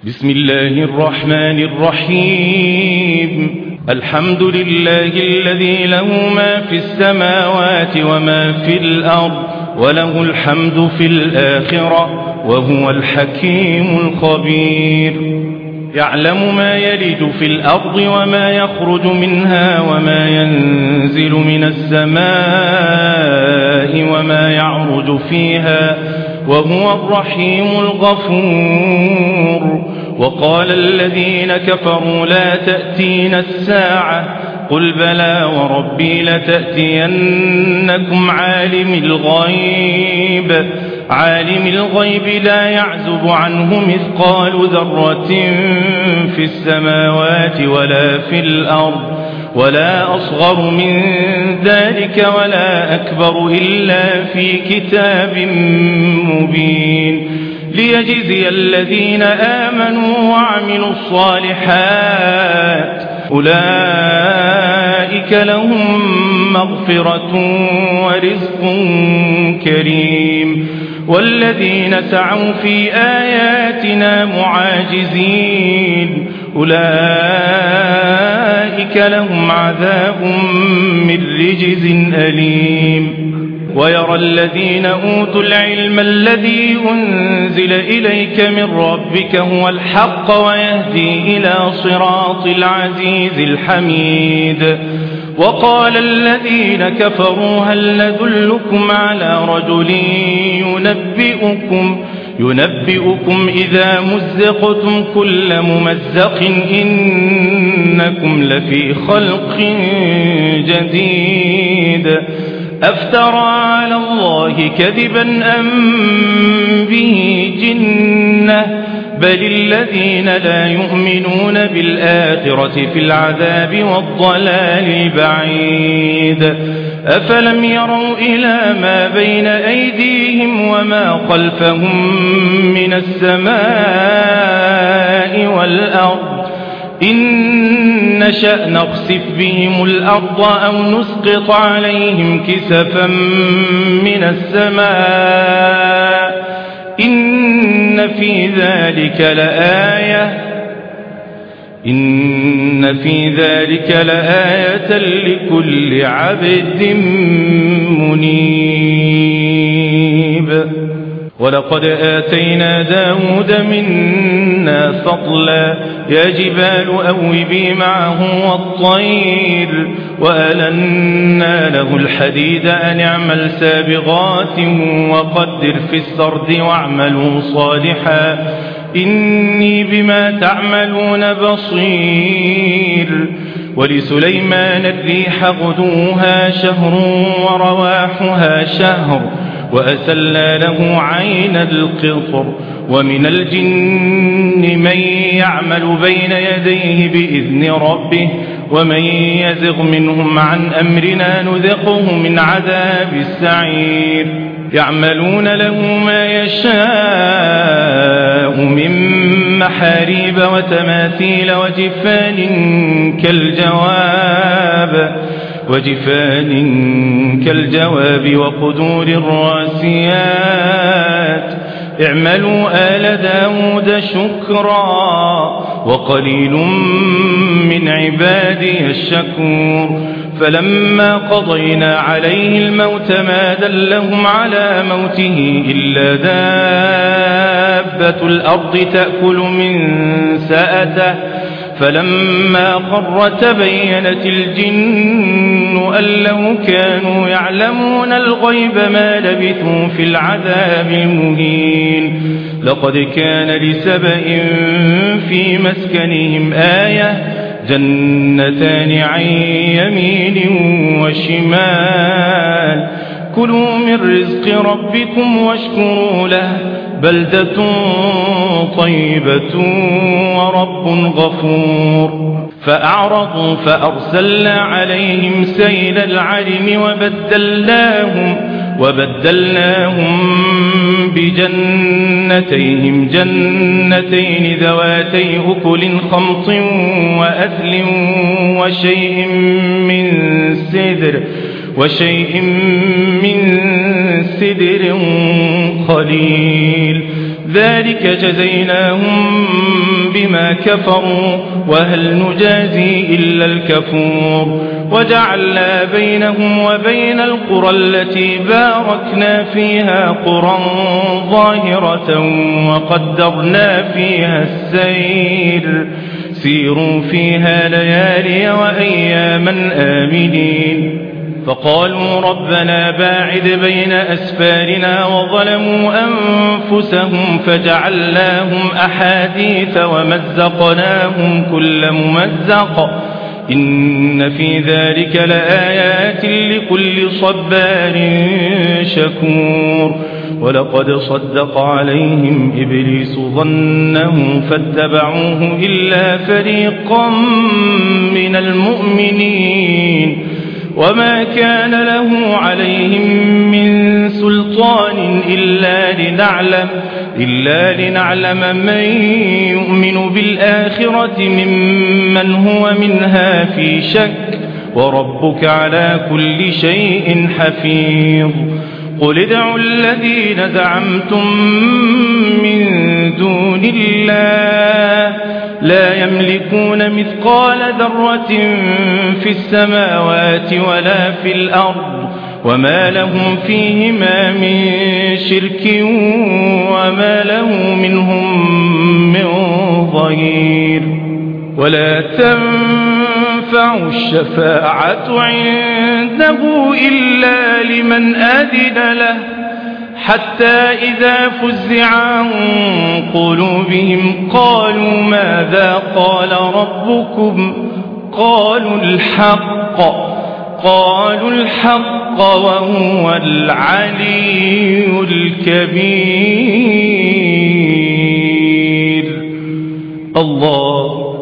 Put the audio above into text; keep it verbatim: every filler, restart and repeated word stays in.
بسم الله الرحمن الرحيم. الحمد لله الذي له ما في السماوات وما في الأرض وله الحمد في الآخرة وهو الحكيم الخبير. يعلم ما يلج في الأرض وما يخرج منها وما ينزل من السماء وما يعرج فيها وهو الرحيم الغفور. وقال الذين كفروا لا تأتينا الساعة قل بلى وربي لتأتينكم عالم الغيب عالم الغيب لا يعزب عنه مثقال ذرة في السماوات ولا في الأرض ولا أصغر من ذلك ولا أكبر إلا في كتاب مبين ليجزي الذين آمنوا وعملوا الصالحات أولئك لهم مغفرة ورزق كريم. والذين سعوا في آياتنا معاجزين أولئك لهم عذاب من رجز أليم. ويرى الذين أوتوا العلم الذي أنزل إليك من ربك هو الحق ويهدي إلى صراط العزيز الحميد. وقال الذين كفروا هل ندلكم على رجل ينبئكم ينبئكم إذا مزقتم كل ممزق إنكم لفي خلق جديد أفترى على الله كذبا أم به جنة بل الذين لا يؤمنون بالآخرة في العذاب والضلال البعيد. أفلم يروا إلى ما بين أيديهم وما خلفهم من السماء والأرض إن نشأ نخسف بهم الأرض أو نسقط عليهم كسفا من السماء إن في ذلك لآية إن في ذلك لآية لكل عبد منيب. ولقد آتينا داود منا فضلا يا جبال أوبي معه والطير وألنا له الحديد أن اعمل سابغات وقدر في السرد واعملوا صالحا إني بما تعملون بصير. ولسليمان الريح غدوها شهر ورواحها شهر وأسلنا له عين القطر. ومن الجن من يعمل بين يديه بإذن ربه ومن يزغ منهم عن أمرنا نذقه من عذاب السعير. يعملون له ما يشاء من محاريب وتماثيل وجفان كالجواب وجفان كالجواب وقدور الراسيات اعملوا آل داود شكرا وقليل من عبادي الشكور. فلما قضينا عليه الموت ما دلهم على موته إلا دابة الأرض تأكل من سأته فلما خر تبينت الجن أن لو كانوا يعلمون الغيب ما لبثوا في العذاب المهين. لقد كان لسبإ في مسكنهم آية جنتان عن يمين وشمال كلوا من رزق ربكم واشكروا له بلدة طيبة ورب غفور. فأعرضوا فأرسلنا عليهم سيل العرم وبدلناهم وبدلناهم بجنتيهم جنتين ذواتي أكل خمط وأثل وشيء من سدر وشيء من سدر قليل ذلك جزيناهم بما كفروا وهل نجازي إلا الكفور وجعلنا بينهم وبين القرى التي باركنا فيها قرى ظاهرة وقدرنا فيها السير سيروا فيها ليالي وأياما آمنين فقالوا ربنا باعد بين أسفارنا وظلموا أنفسهم فجعلناهم أحاديث ومزقناهم كل ممزق إن في ذلك لآيات لكل صبار شكور ولقد صدق عليهم إبليس ظنه فاتبعوه إلا فريقا من المؤمنين وما كان له عليهم من سلطان إلا لنعلم, إلا لنعلم من يؤمن بالآخرة ممن هو منها في شك وربك على كل شيء حفيظ قل ادعوا الذين زعمتم من دون الله لا يملكون مثقال ذرة في السماوات ولا في الأرض وما لهم فيهما من شرك وما له منهم من ظهير ولا تنفع الشفاعة عنده إلا لمن أذن له حتى إذا فزع عن قلوبهم قالوا ماذا قال ربكم قالوا الحق قالوا الحق وهو العلي الكبير الله